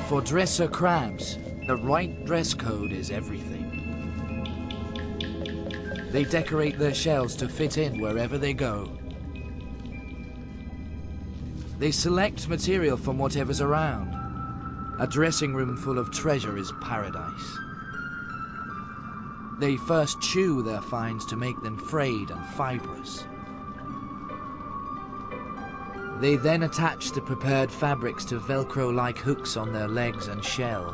For dresser crabs, the right dress code is everything. They decorate their shells to fit in wherever they go. They select material from whatever's around. A dressing room full of treasure is paradise. They first chew their finds to make them frayed and fibrous. They then attach the prepared fabrics to Velcro-like hooks on their legs and shell.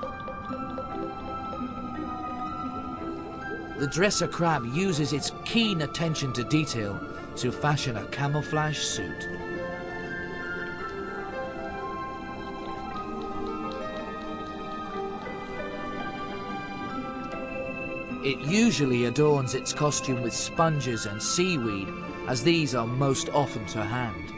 The dresser crab uses its keen attention to detail to fashion a camouflage suit. It usually adorns its costume with sponges and seaweed, as these are most often to hand.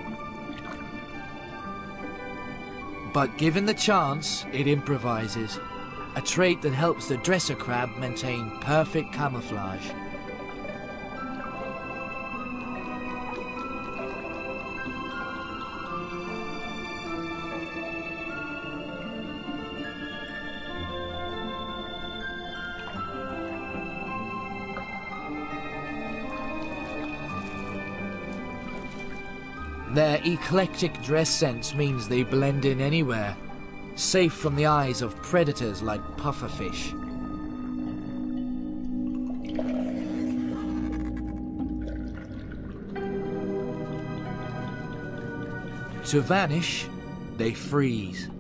But given the chance, it improvises, a trait that helps the dresser crab maintain perfect camouflage. Their eclectic dress sense means they blend in anywhere, safe from the eyes of predators like pufferfish. To vanish, they freeze.